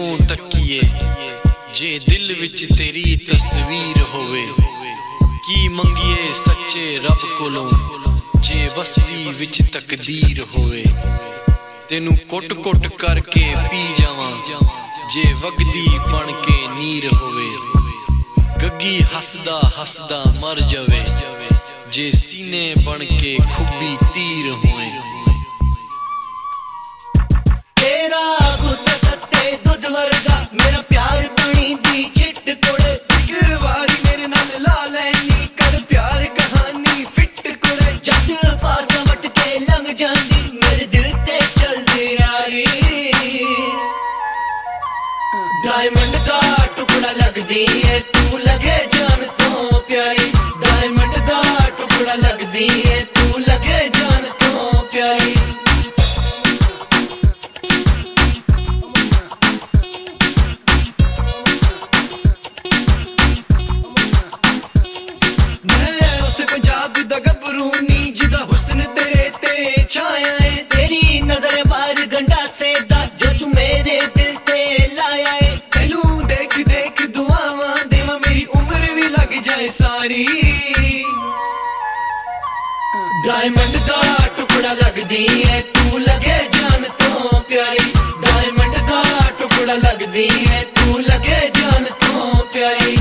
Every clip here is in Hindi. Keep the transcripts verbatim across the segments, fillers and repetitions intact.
क्यों तकिए जे दिल विच तेरी तस्वीर होवे। की मंगिए सच्चे रब कोलों जे वसदी विच तकदीर होवे। तेनू कुट कुट करके पी जावां जे वगदी बन के नीर होवे। गग्गी हसदा हसदा मर जावे जे सीने बन के खुबी तीर होए। तेरा गुस्सा तत्ते दुध वर्गा मेरा प्यार पानी दी चिट कुड़े। एक वारी मेरे नाल ला लैनी कर प्यार कहानी फिट कुड़े। जद पास वट के लंघ जांदी मेरे दिल ते चलदी यारी। डायमंड दा टुकड़ा लगदी है तू लगे जान तो प्यारी। डायमंड दा टुकड़ा लगदी है तू लगे जान तो प्यारी। पंजाब दा गबरू नी जिदा हुस्न तेरे ते छाया है। तेरी नजर बार गंडा से दा जो तू मेरे दिल ते लाया है। तेनू देख देख दुआवां देवां मेरी उम्र भी लग जाए सारी। डायमंड दा टुकड़ा लगदी है तू लगे जान तो प्यारी। डायमंड दा टुकड़ा लगदी है तू लगे जान तो प्यारी।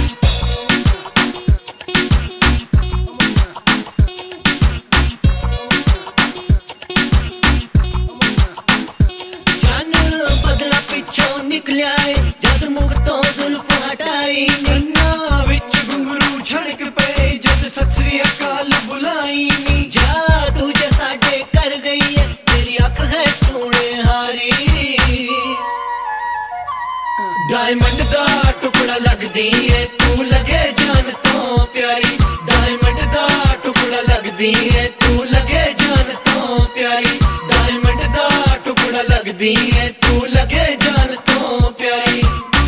निकलिया है जद मुख तो जुल्फ हटाई। नन्ना विच घुंघरू छड़क पे जद सत श्री अकाल बुलाई नी। जा तुझे साडे कर गई है तेरी अख है सोने हारी। डायमंड दा टुकड़ा लगदी है तू लगे जान तो प्यारी। डायमंड दा टुकड़ा लगदी है तू लगे जान तो प्यारी। डायमंड दा टुकड़ा लगदी है तू लगे जान तो प्यारी।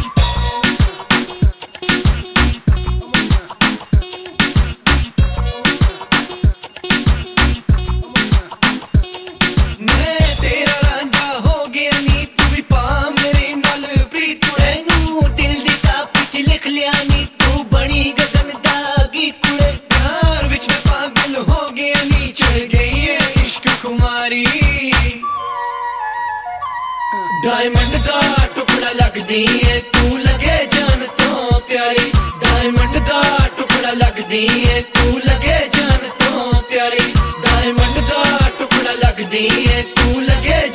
मैं तेरा रांझा हो गया नी तू भी पा मेरे नाल प्रीत कुड़े। नू दिल दी कापी च लिख लिया नी तू बनी गगन दागी कुड़े। प्यार विच मैं पागल हो गया नी चढ़ गई है इश्क कुमारी। डायमंड दा टुकड़ा लगदी है तू लगे जान तो प्यारी। डायमंड दा टुकड़ा लगदी है तू लगे जान तो प्यारी। डायमंड दा टुकड़ा लगदी है तू लगे